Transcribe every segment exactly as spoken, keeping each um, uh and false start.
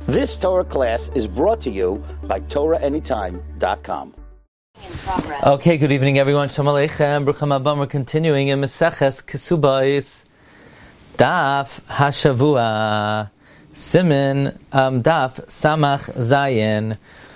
This Torah class is brought to you by Torah Anytime dot com. Okay, good evening everyone. Shalom Aleichem. Brucham Abam. We're continuing in Meseches Kesubos Daf Hashavua Siman um, Daf Samach Zayin.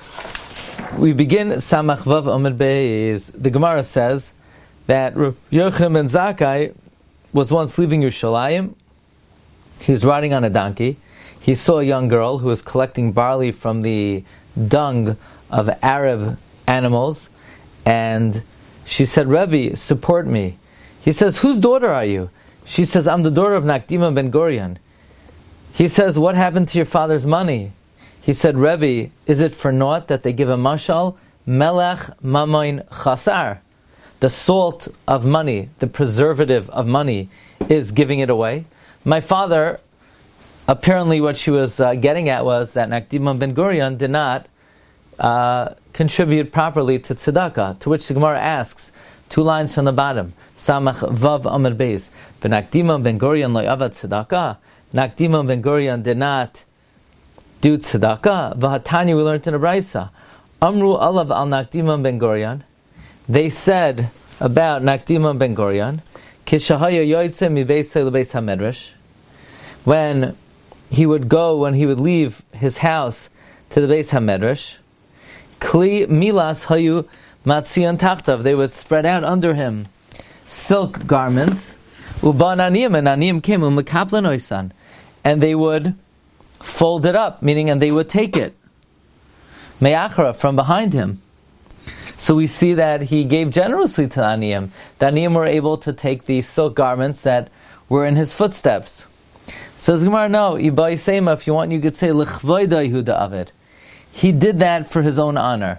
We begin Samach Vav Amud Beis. The Gemara says that Yochanan ben Zakkai was once leaving Yerushalayim. He was riding on a donkey. He saw a young girl who was collecting barley from the dung of Arab animals, and she said, "Rebbe, support me." He says, "Whose daughter are you?" She says, "I'm the daughter of Nakdima ben Gurion." He says, "What happened to your father's money?" He said, "Rebbe, is it for naught that they give a mashal? Melech mamoin chasar. The salt of money, the preservative of money, is giving it away. My father," apparently what she was uh, getting at was that Nakdima ben Gurion did not uh, contribute properly to tzedakah, to which the Gemara asks, two lines from the bottom, Samach Vav Amud Beis, V'Nakdima ben Gurion lo yavad tzedakah. Nakdima ben Gurion did not do tzedakah. V'Hatanya, we learned in a Brisa, Amru alav al Nakdima ben Gurion. They said about Nakdima ben Gurion, Kishahaya yoytze mi beis lebeis hamedrash, when he would go, when he would leave his house to the Beis HaMedrash, Kli milas hayu matzian tachtav, they would spread out under him silk garments, uban aniyim, and aniyim came, umekaplan oisan, and they would fold it up, meaning, and they would take it, me'achra, from behind him. So we see that he gave generously to the aniyim. The aniyim were able to take the silk garments that were in his footsteps. Says Gemara, no, Ibai Seima, if you want, you could say L'chvoida Yehuda Avid. He did that for his own honor.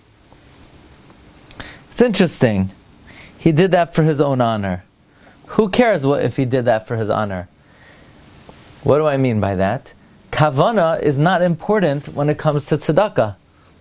It's interesting. He did that for his own honor. Who cares what if he did that for his honor? What do I mean by that? Kavana is not important when it comes to tzedakah.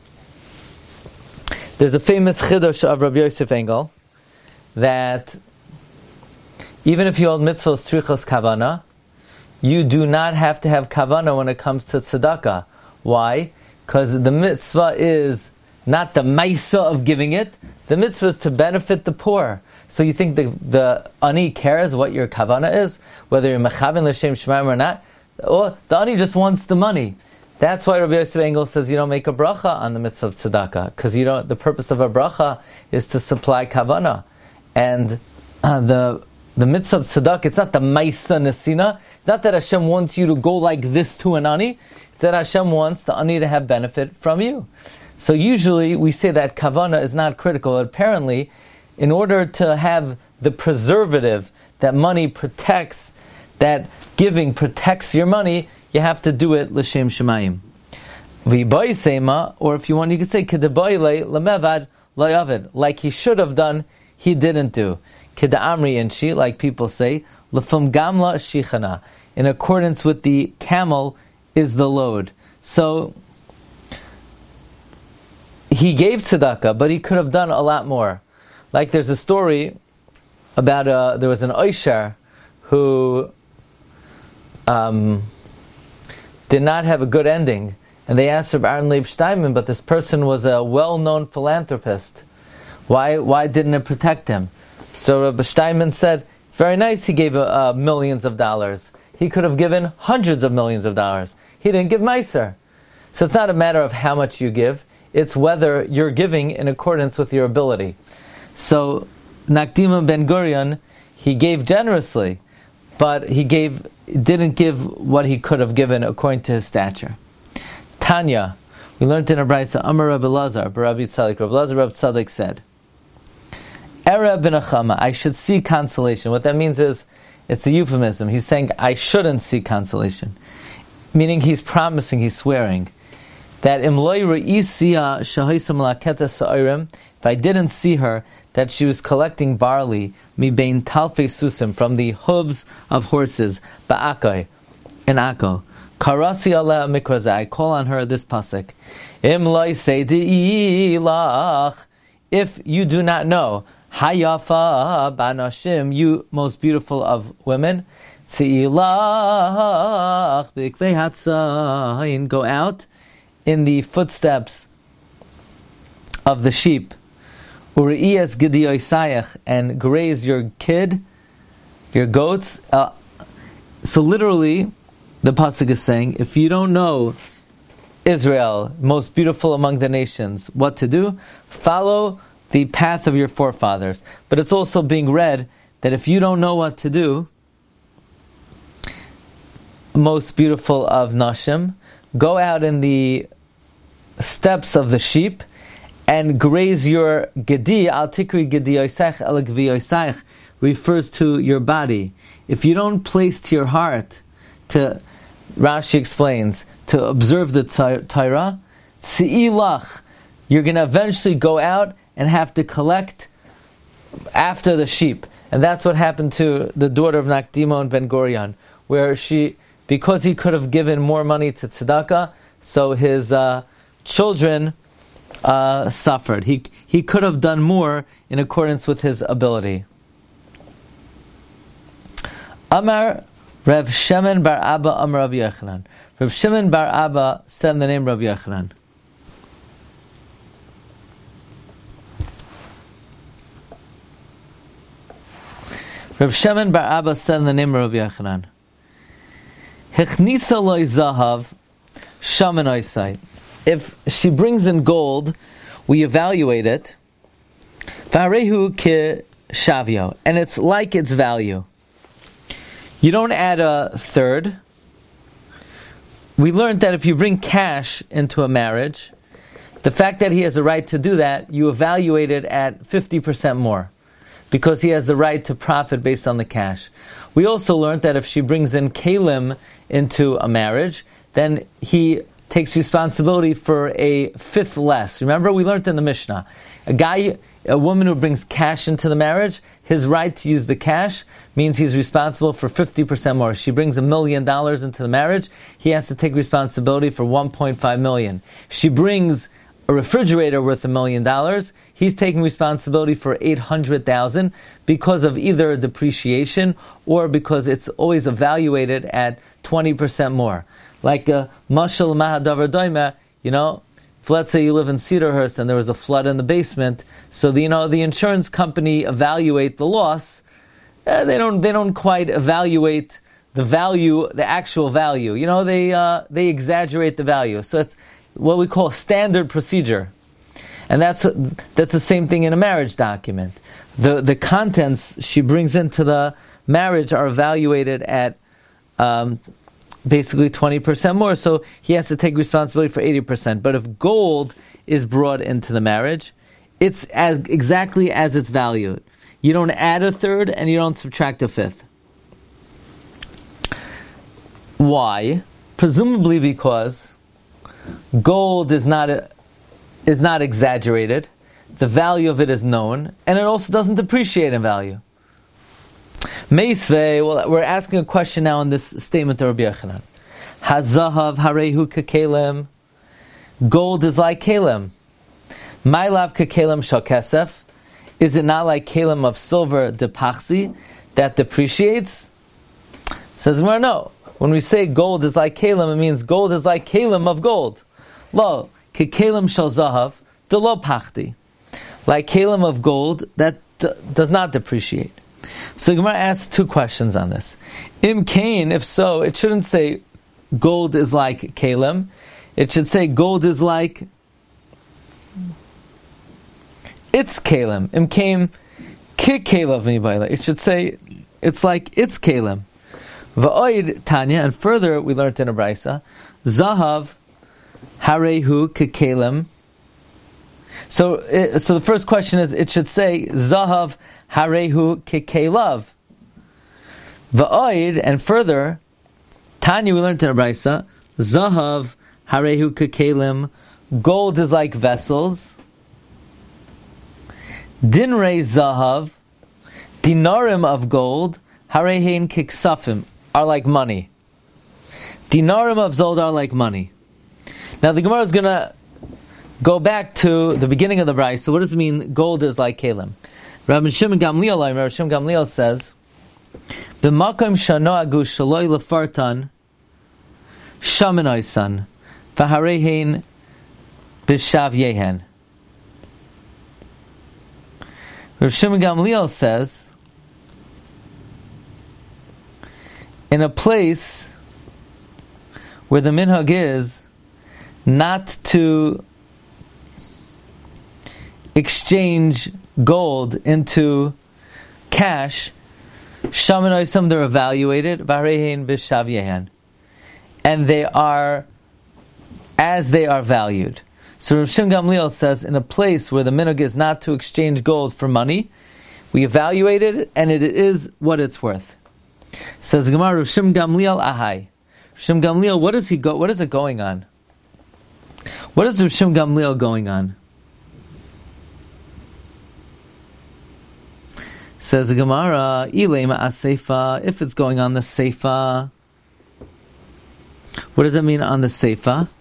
There's a famous chidush of Rabbi Yosef Engel that even if you hold mitzvahs tzrichos kavana, you do not have to have kavanah when it comes to tzedakah. Why? Because the mitzvah is not the maisa of giving it. The mitzvah is to benefit the poor. So you think the, the ani cares what your kavanah is, whether you're mechavin l'shem shemaim or not? Or the ani just wants the money. That's why Rabbi Yosef Engel says you don't make a bracha on the mitzvah of tzedakah, because you don't. The purpose of a bracha is to supply kavanah, and uh, the the mitzvah of tzedakah, it's not the maisa nesina. It's not that Hashem wants you to go like this to an ani. It's that Hashem wants the ani to have benefit from you. So usually we say that kavanah is not critical. But apparently, in order to have the preservative that money protects, that giving protects your money, you have to do it l'shem shemayim. V'yibai seima, or if you want, you could say kedebai lemevad layavid, like he should have done, he didn't do. Keda'amri and she, like people say, l'fum gamla shichana, in accordance with the camel is the load. So he gave tzedakah, but he could have done a lot more. Like there's a story about a, there was an oisher who um, did not have a good ending, and they asked Reb Aaron Leib Steinman, but this person was a well-known philanthropist. Why why didn't it protect him? So Reb Steinman said, it's very nice he gave uh, millions of dollars. He could have given hundreds of millions of dollars. He didn't give meiser. So it's not a matter of how much you give, it's whether you're giving in accordance with your ability. So Nakdima ben Gurion, he gave generously, but he gave didn't give what he could have given according to his stature. Tanya, we learned in a brayso, Amar Rabbi Lazar, Rabbi Tzaddik, Rabbi Lazar, Rabbi Tzaddik said, Era b'nachama, I should see consolation. What that means is, it's a euphemism. He's saying, I shouldn't see consolation. Meaning he's promising, he's swearing, that imloi re'isiya shahoisa malaketa sa'irim, if I didn't see her, that she was collecting barley, mi bein talfei susim, from the hooves of horses, ba'akoi, in Akko. Karasi aleh mikrazeh, I call on her this pasuk. Imloi seidi lach, if you do not know, Hayafa banashim, you most beautiful of women, Tziilach b'ikvei hatzayin, go out in the footsteps of the sheep. Uri'iyas gidiyosayach, and graze your kid, your goats. Uh, so literally, the pasuk is saying, if you don't know Israel, most beautiful among the nations, what to do, follow the path of your forefathers. But it's also being read that if you don't know what to do, most beautiful of Nashim, go out in the steps of the sheep and graze your gedi. Al tikri gediyoisech el gviyoisech refers to your body. If you don't place to your heart, to Rashi explains, to observe the Torah, tziilach, you're going to eventually go out and have to collect after the sheep. And that's what happened to the daughter of Nakdimon Ben Gurion, where she, because he could have given more money to tzedakah, so his uh, children uh, suffered. He he could have done more in accordance with his ability. Amar Rav Shemen bar Abba Amar Rabbi Yochanan. Rav Shemen bar Abba said in the name of Rabbi Yochanan. Rav Shemen bar Abba said in the name of Rabbi Yochanan, Hechnisa loy zahav shaman oisai. If she brings in gold, we evaluate it. Varehu ki shavio, and it's like its value. You don't add a third. We learned that if you bring cash into a marriage, the fact that he has a right to do that, you evaluate it at fifty percent more, because he has the right to profit based on the cash. We also learned that if she brings in kalim into a marriage, then he takes responsibility for a fifth less. Remember, we learned in the Mishnah, a guy, a woman who brings cash into the marriage, his right to use the cash means he's responsible for fifty percent more. She brings a million dollars into the marriage, he has to take responsibility for one point five million. She brings a refrigerator worth a million dollars, he's taking responsibility for eight hundred thousand because of either depreciation or because it's always evaluated at twenty percent more. Like a mashal mahadavar doima, you know, if let's say you live in Cedarhurst and there was a flood in the basement, so the, you know the insurance company evaluate the loss. Uh, they don't they don't quite evaluate the value, the actual value. You know, they uh, they exaggerate the value. So it's what we call standard procedure, and that's that's the same thing in a marriage document. The the contents she brings into the marriage are evaluated at um, basically twenty percent more, so he has to take responsibility for eighty percent. But if gold is brought into the marriage, it's as exactly as its value. You don't add a third and you don't subtract a fifth. Why? Presumably because gold is not a, is not exaggerated. The value of it is known, and it also doesn't depreciate in value. Meisvei, well, we're asking a question now in this statement of Rabbi Yochanan. Hazahav harehu kakelim. Gold is like kalim. My lav kakelim shal kesef. Is it not like kalim of silver depachsi that depreciates? Says Gemara, no. When we say gold is like kalim, it means gold is like kalim of gold. Lo, kakelim shal zahav delo pachti. Like kalim of gold that d- does not depreciate. So Gemara asks two questions on this. Im kain, if so, it shouldn't say gold is like kalim. It should say gold is like it's kalim. Im kain ki kalav mibayla. It should say it's like it's kalim. Va'oid Tanya, and further we learned in a brisa, zahav harehu kekalim. So, so the first question is, it should say zahav harehu kekelav. Va'oid, and further, Tanya, we learned in a brisa, zahav harehu kekalim. Gold is like vessels. Dinrei zahav, dinarim of gold, harehin kiksafim, are like money. Dinarim of gold are like money. Now the Gemara is going to go back to the beginning of the brayso. So what does it mean gold is like kalim? Rabbi Shimon Gamliel, Rabbi Shimon Gamliel says B'makom shanoagu shaloi lefartan shamanoisan v'harehin b'shav yehen. Rav Shimon Gamliel says, in a place where the minhag is not to exchange gold into cash, Shamanoisam, they're evaluated, Varehin b'shav yehan, and they are as they are valued. So Rav Shimon Gamliel says, in a place where the minhag is not to exchange gold for money, we evaluate it, and it is what it's worth. Says Gemara, Rav Shimon Gamliel ahai. Rav Shimon Gamliel, what is he go? What is it going on? What is Rav Shimon Gamliel going on? Says the Gemara, Ilema as-seifa, if it's going on the seifa. What does it mean on the seifa?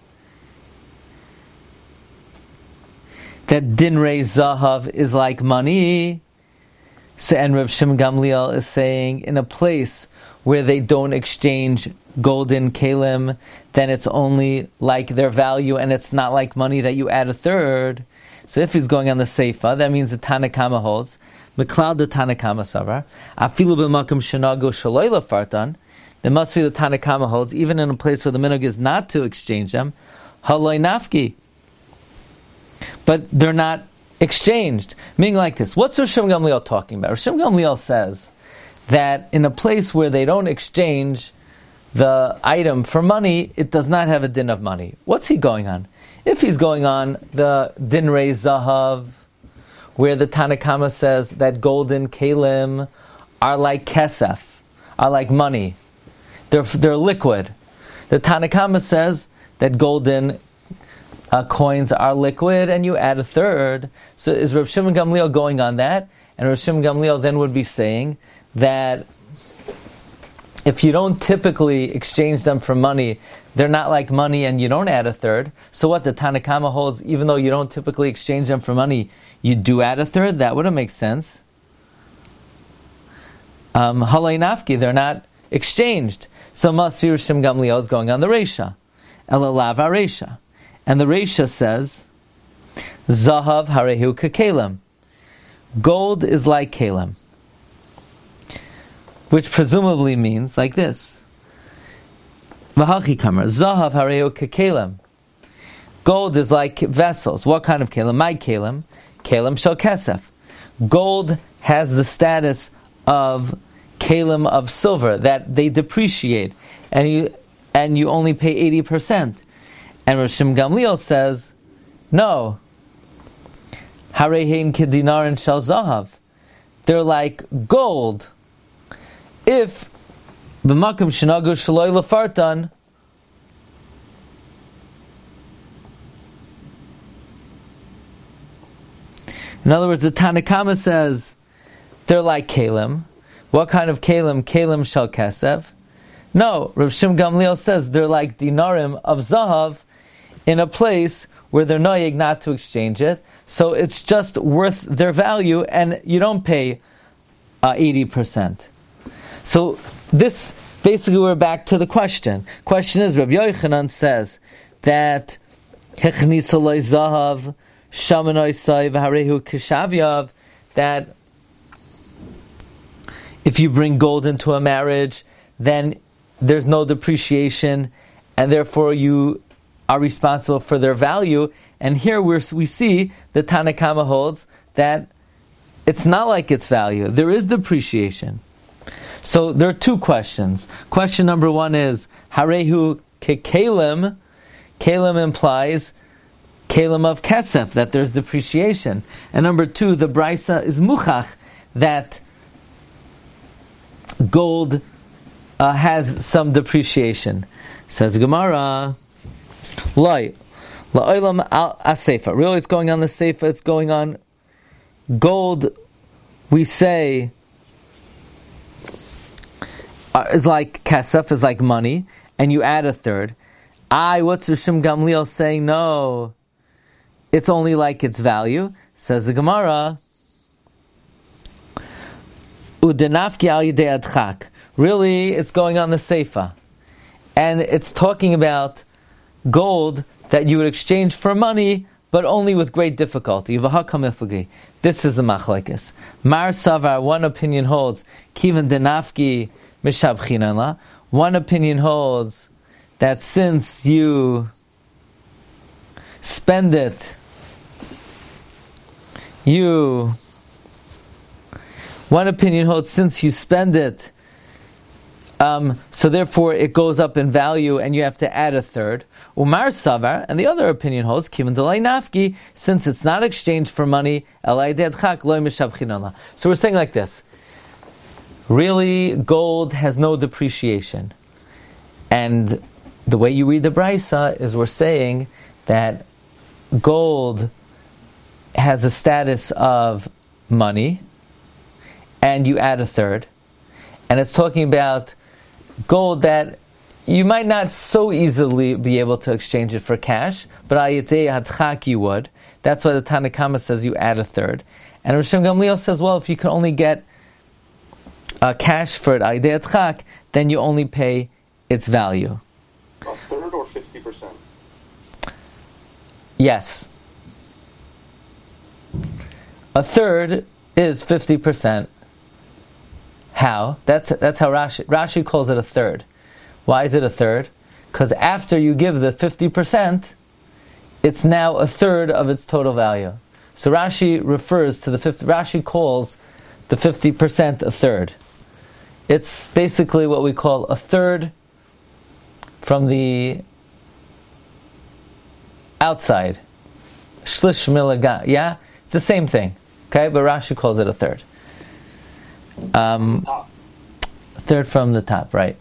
That dinrei zahav is like money. So, and Rav Shimon Gamliel is saying, in a place where they don't exchange golden kalim, then it's only like their value, and it's not like money that you add a third. So if he's going on the seifa, that means the Tanna Kama holds. Meklal the Tanna Kama savar. Afilu b'makom shenago shaloi lefartan. There must be the Tanna Kama holds, even in a place where the minhag is not to exchange them. Haloi nafki. But they're not exchanged. Meaning like this. What's Rav Shimon Gamliel talking about? Rav Shimon Gamliel says that in a place where they don't exchange the item for money, it does not have a din of money. What's he going on? If he's going on the dinrei zahav, where the Tanna Kama says that golden kalim are like kesef, are like money. They're, they're liquid. The Tanna Kama says that golden uh, coins are liquid, and you add a third. So is Rav Shimon Gamliel going on that? And Rav Shimon Gamliel then would be saying that if you don't typically exchange them for money, they're not like money, and you don't add a third. So what the Tanna Kama holds, even though you don't typically exchange them for money, you do add a third? That wouldn't make sense. Um, Halei nafki, they're not exchanged. So must be Rav Shimon Gamliel is going on the Reisha. Elalav Reisha. And the Reisha says, Zahav harehu kakelim. Gold is like kalim. Which presumably means like this. V'hachi kamar, Zahav harehu kakelim. Gold is like vessels. What kind of kalim? My kalim. Kalim shel kesef. Gold has the status of kalim of silver, that they depreciate, and you and you only pay eighty percent. And Rav Shimon Gamliel says, no. Harehein kedinarin shel zahav. They're like gold. If b'makom shenagu shaloi lefartan, in other words, the Tanna Kama says they're like kalim. What kind of kalim? Kalim shel kesef. No, Rav Shimon Gamliel says they're like dinarim of zahav in a place where they're noyeg not to exchange it. So it's just worth their value, and you don't pay uh, eighty percent. So this, basically we're back to the question. Question is, Rabbi Yochanan says that hechnisoloi zahav shamanoisai v'harehu kishavyav, that if you bring gold into a marriage, then there's no depreciation, and therefore you are responsible for their value. And here we're, we see the Tanna Kama holds that it's not like its value. There is depreciation. So there are two questions. Question number one is, Harehu kekalim. Kalim implies kalim of kesef, that there's depreciation. And number two, the Brisa is muchach, that gold uh, has some depreciation. Says Gemara, Loi, la'olam al as-seifa. Really, it's going on the seifa. It's going on gold. We say uh, is like kesef, is like money, and you add a third. I, what's Rav Shimon Gamliel saying? No, it's only like its value. Says the Gemara, Udenafki al yidei adchak. Really, it's going on the seifa. And it's talking about gold that you would exchange for money, but only with great difficulty. This is the machlekes. Mar Savar, one opinion holds, Kivan denafki mishabchinala. One opinion holds that since you spend it, you, one opinion holds since you spend it, Um, so therefore it goes up in value and you have to add a third. Umar Savar, and the other opinion holds, Kivan delay nafki, since it's not exchanged for money, elai deadchak loy mishabchinala. So we're saying like this. Really, gold has no depreciation. And the way you read the Brisa is we're saying that gold has a status of money, and you add a third. And it's talking about gold that you might not so easily be able to exchange it for cash, but ayitei hadchak you would. That's why the Tanna Kama says you add a third. And Rosh Gamliel says, well, if you can only get uh, cash for it, ayitei hadchak, then you only pay its value. A third or fifty percent? Yes. A third is fifty percent. How? That's that's how Rashi Rashi calls it a third. Why is it a third? Because after you give the fifty percent, it's now a third of its total value. So Rashi refers to the fifty. Rashi calls the fifty percent a third. It's basically what we call a third from the outside. Shlish milaga. Yeah, it's the same thing. Okay, but Rashi calls it a third. Um, third from the top, right?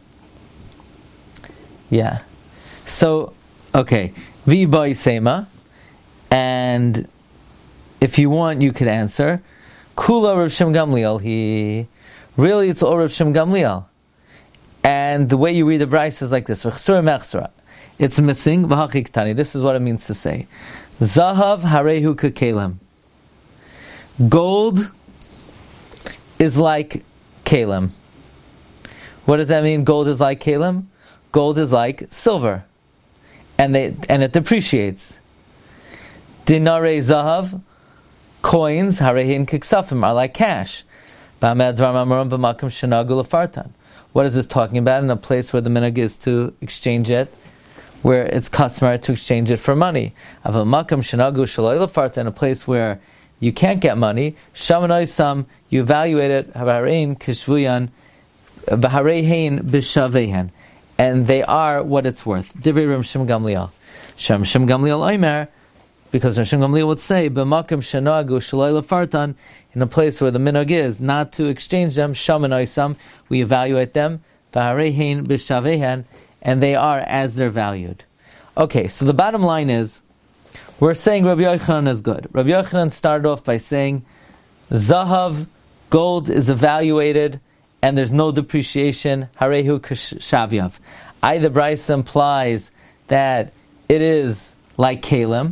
Yeah. So, okay, v'boy sema, and if you want, you could answer. Kula Rav Shem Gamliel. He really, it's all Rav Shem Gamliel, and the way you read the Bryce is like this: it's missing. V'hachiktani. This is what it means to say: Zahav harehu kekelim. Gold is like kalim. What does that mean? Gold is like kalim? Gold is like silver, and they and it depreciates. Dinare zahav, coins harehin kiksafim, are like cash. What is this talking about? In a place where the minhag is to exchange it, where it's customary to exchange it for money. In a place where you can't get money, Shamanoisam, you evaluate it, Havarein Kishvuyan, Vaharein Bishavehen, and they are what it's worth. Divrei Rav Shem Gamliel. Shem Shem Gamliel Omer, because Rav Shem Gamliel would say, B'makom Shanagu Shaloi Lefartan, in a place where the minhag is not to exchange them, Shamanoisam, we evaluate them, Vaharein Bishavehen, and they are as they're valued. Okay, so the bottom line is, we're saying Rabbi Yochanan is good. Rabbi Yochanan started off by saying, Zahav, gold is evaluated, and there's no depreciation. Harehu kashavyav. I, the Bryce, implies that it is like kalim.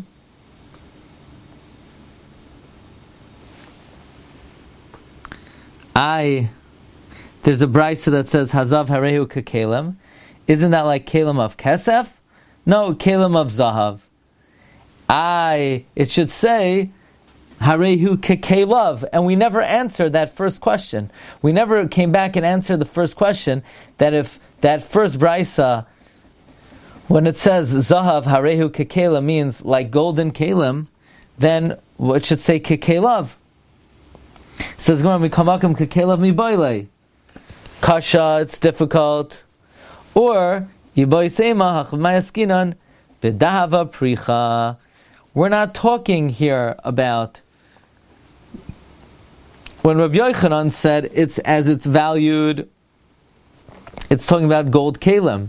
I, there's a Bryce that says Hazav harehu kakalim. Isn't that like kalim of kesef? No, kalim of zahav. I, it should say, Harehu kekelav, and we never answered that first question. We never came back and answered the first question, that if that first brisa, when it says Zahav Harehu kekela means like golden kalim, then it should say kekelav. It says, Mikamakam kekelav mibayle. Kasha, it's difficult. Or, Yiboy Sema Hachmayaskinan Bidahava Pricha. We're not talking here about when Rabbi Yochanan said it's as it's valued, it's talking about gold kalim.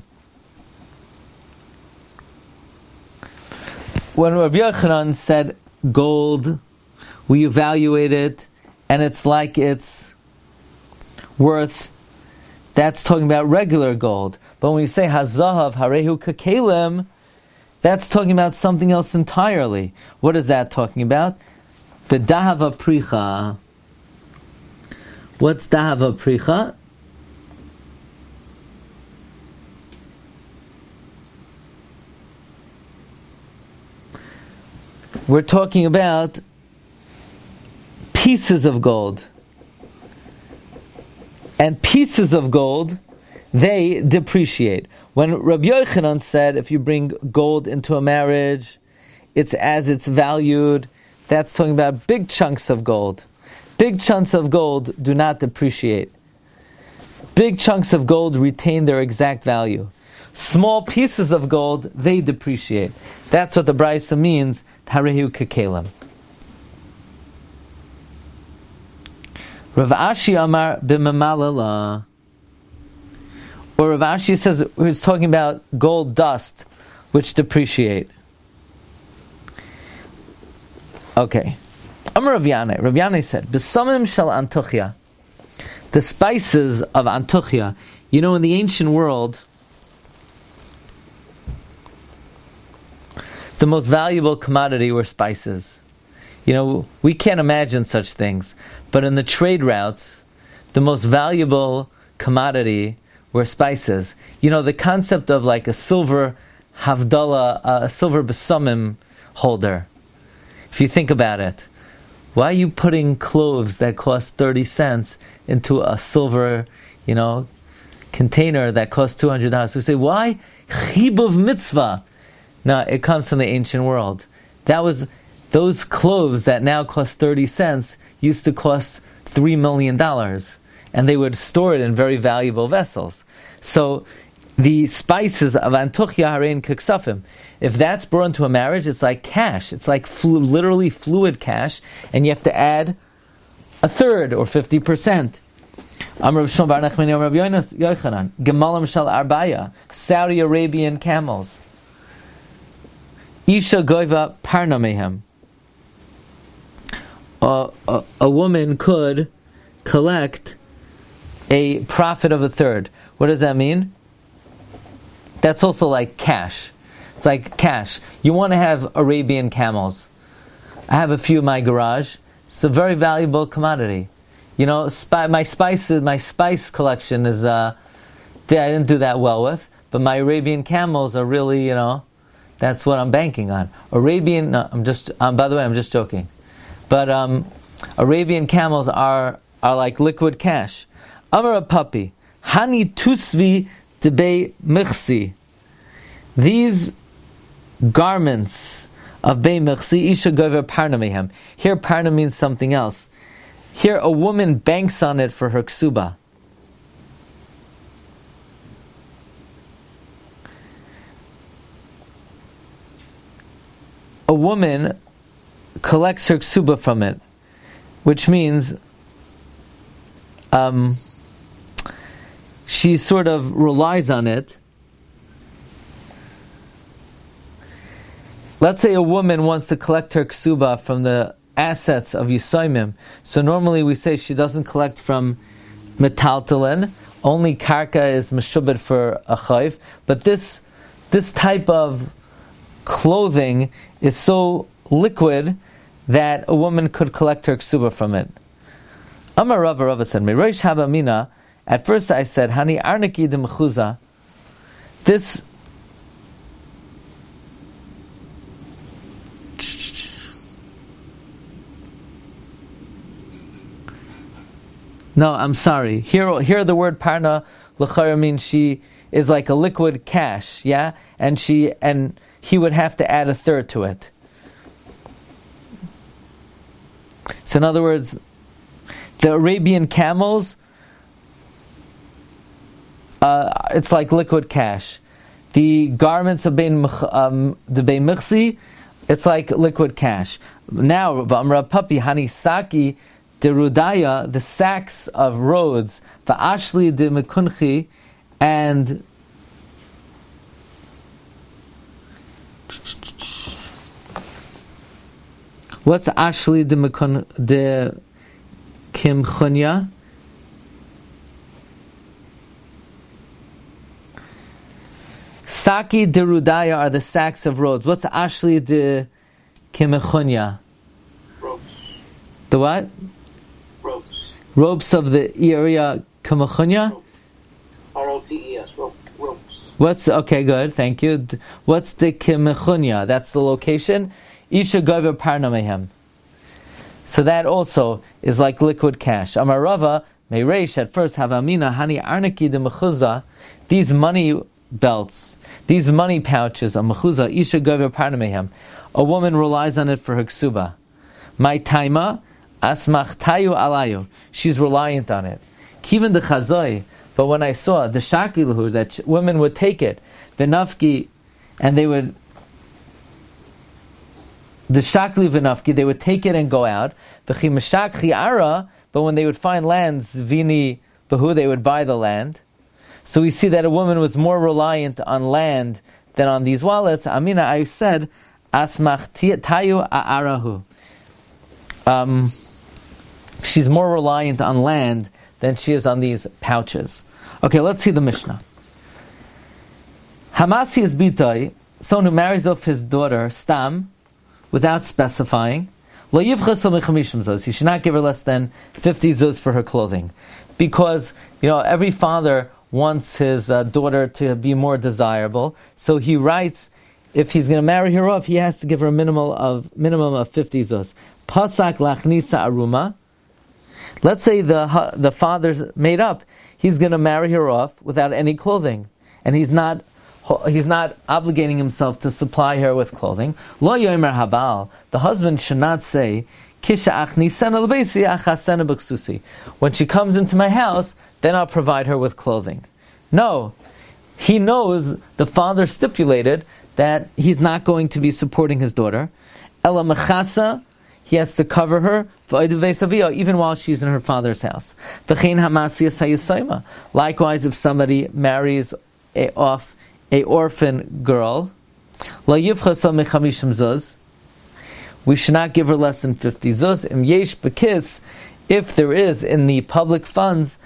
When Rabbi Yochanan said gold, we evaluate it, and it's like it's worth, that's talking about regular gold. But when we say Hazahav Harehu Kakalim, that's talking about something else entirely. What is that talking about? B'dahava pricha. What's Dahava Pricha? We're talking about pieces of gold. And pieces of gold, they depreciate. When Rabbi Yochanan said, if you bring gold into a marriage, it's as it's valued, that's talking about big chunks of gold. Big chunks of gold do not depreciate. Big chunks of gold retain their exact value. Small pieces of gold, they depreciate. That's what the Brisa means, Tarehu Kekelim. Rav Ashi Amar b'memalala. Or Rav Ashi says, he's talking about gold dust, which depreciate. Okay. Amar Rav Yanai. Rav Yanai said, B'samim shel Antuchya. The spices of Antuchya. You know, in the ancient world, the most valuable commodity were spices. You know, we can't imagine such things. But in the trade routes, the most valuable commodity were spices. You know, the concept of like a silver havdalah, uh, a silver besamim holder. If you think about it, why are you putting cloves that cost thirty cents into a silver, you know, container that costs two hundred dollars? We say, why? Chibuv mitzvah. No, it comes from the ancient world. That was, those cloves that now cost thirty cents used to cost three million dollars. And they would store it in very valuable vessels. So, the spices of Antuchya Harein Keksafim, if that's brought into a marriage, it's like cash. It's like flu- literally fluid cash, and you have to add a third or fifty percent. Amar Rav Shmuel bar Nachmani Amar Rabbi Yochanan, Gemalim shal Arbaya, Saudi Arabian camels. Isha goiva parna mehem. A, a, a woman could collect a profit of a third. What does that mean? That's also like cash. It's like cash. You want to have Arabian camels. I have a few in my garage. It's a very valuable commodity. You know, spi- my spice my spice collection is. Uh, I didn't do that well with, but my Arabian camels are really, you know, that's what I'm banking on. Arabian. No, I'm just. Um, by the way, I'm just joking. But um, Arabian camels are are like liquid cash. Amar a puppy. Hani tusvi debei michsi. These garments of bei michsi isha gover parna mehem. Here parna means something else. Here a woman banks on it for her ksuba. A woman collects her ksuba from it, which means um, she sort of relies on it. Let's say a woman wants to collect her ksuba from the assets of Yisoimim. So normally we say she doesn't collect from metaltalin. Only karka is meshubed for a chayv. But this this type of clothing is so liquid that a woman could collect her ksuba from it. Amar Rava, Rava said, Mirosh haba mina. At first I said, Hani arniki de mechuza. This No, I'm sorry. Here, here the word parna l'chayr means she is like a liquid cash, yeah, and she and he would have to add a third to it. So, in other words, the Arabian camels, uh, it's like liquid cash. The garments of bein um, the bein michsi, it's like liquid cash. Now, v'amra papi hani saki. The Rudaya, the sacks of roads, the Ashli de Mekunchi, and what's Ashli de Mekun de Kimchunya? Saki de Rudaya are the sacks of roads. What's Ashli de Kimchunya? Ropes. The what? Ropes. ropes of the area kamachunya. R O P E S, rope, ropes. What's okay? Good, thank you. D- What's the kamachunya? That's the location. Isha gover parna mehem. So that also is like liquid cash. Amarava meiresh at first have amina hani arnaki de mechuzah. These money belts, these money pouches, a mechuzah isha gover parna mehem. A woman relies on it for her ksuba. My taima asmachtayu alayu. She's reliant on it. Kiven de chazoi. But when I saw the shakilhu that sh- women would take it, the nafki, and they would the shakli v'nafki, they would take it and go out. V'chi meshak chi'ara, but when they would find lands, vini behu, they would buy the land. So we see that a woman was more reliant on land than on these wallets. Amina, I said, asmach tayu a'arahu. Um, she's more reliant on land than she is on these pouches. Okay, let's see the Mishnah. Hamasi is bitoi, someone who marries off his daughter, stam, without specifying. Lo yivchas mechamishim zuz. You should not give her less than fifty zuz for her clothing, because you know every father wants his uh, daughter to be more desirable. So he writes, if he's going to marry her off, he has to give her a minimum of minimum of fifty zuz. Pasak lachnisa aruma. Let's say the the father's made up. He's going to marry her off without any clothing, and he's not he's not obligating himself to supply her with clothing. Lo yomer habal. The husband should not say, Kisha achnisena lebeisi achasena b'ksusi. When she comes into my house, then I'll provide her with clothing. No, he knows the father stipulated that he's not going to be supporting his daughter. Ela mechasa. He has to cover her even while she's in her father's house. Likewise, if somebody marries a, off a orphan girl, we should not give her less than fifty zuz. If there is in the public funds,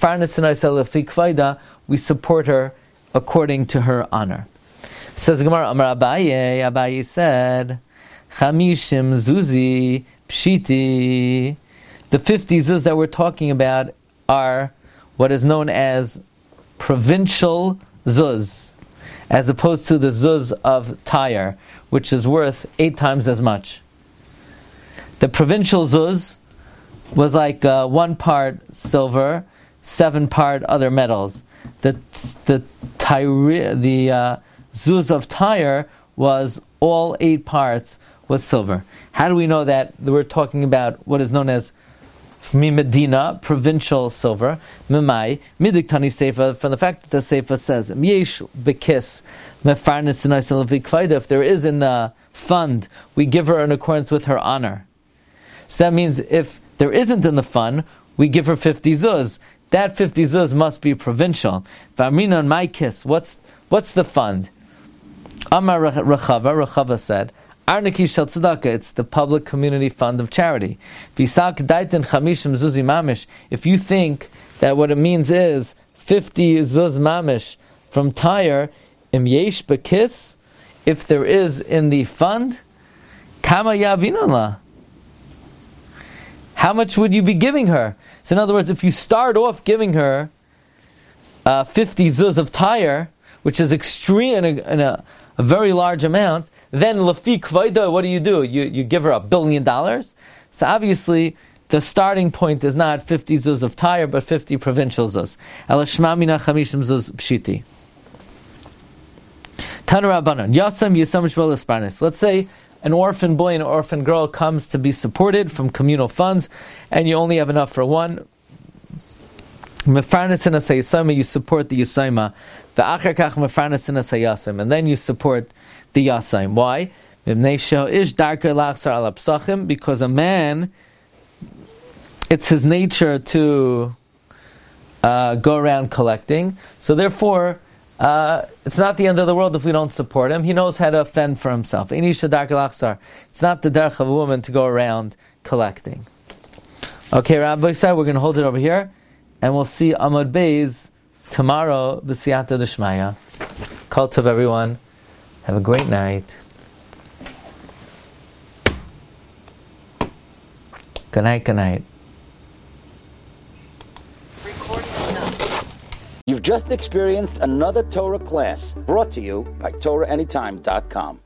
we support her according to her honor. Says Gemara, Amar Abaye, Abaye said, Chamishim zuzi pshiti. The fifty zuz that we're talking about are what is known as provincial zuz, as opposed to the zuz of Tyre, which is worth eight times as much. The provincial zuz was like uh, one part silver, seven part other metals. The the Tyre, the uh, zuz of Tyre was all eight parts was silver. How do we know that we're talking about what is known as Medina, provincial silver? Mimai, midiktani seifa, from the fact that the seifa says, Myesh bekis mefarnis inaisel vikvaida, if there is in the fund, we give her in accordance with her honor. So that means if there isn't in the fund, we give her fifty zuz. That fifty zuz must be provincial. V'amrina on my kiss, what's what's the fund? Amar Rechava, Rechava said, Arniki shel tzedakah, it's the public community fund of charity. V'sak daiten chamishim zuzi mamish. If you think that what it means is fifty zuz mamish from Tyre, im yesh bekis, if there is in the fund, kama yavinula. How much would you be giving her? So in other words, if you start off giving her uh, fifty zuz of Tyre, which is extreme in a, in a, a very large amount, then lafi kvaida, what do you do? You you give her a billion dollars? So obviously, the starting point is not fifty zuz of Tyre, but fifty provincial zuz. Ela shma mina chamishim zuz pshiti. Tana Rabbanan, Yasam Yisam Shvel Esparnes. Let's say an orphan boy and an orphan girl comes to be supported from communal funds, and you only have enough for one. Mefarnes in a sayisama, you support the yisama. The achar kach mefarnes in a sayasam, and then you support the yasaim. Why? Because a man, it's his nature to uh, go around collecting. So therefore, uh, it's not the end of the world if we don't support him. He knows how to fend for himself. It's not the derech of a woman to go around collecting. Okay, Rabbi said we're going to hold it over here, and we'll see Amud Beis tomorrow. B'siyata d'shmaya. Kol tov, everyone. Have a great night. Good night, good night. You've just experienced another Torah class brought to you by Torah Anytime dot com.